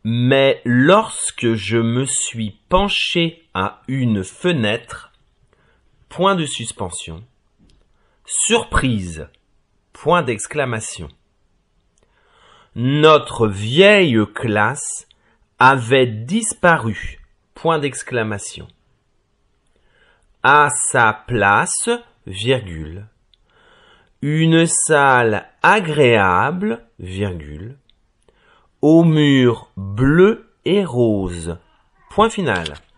Mais lorsque je me suis penché à une fenêtre, point de suspension, surprise, point d'exclamation. Notre vieille classe avait disparu, point d'exclamation. À sa place, virgule, une salle agréable, virgule, aux murs bleus et roses, point final.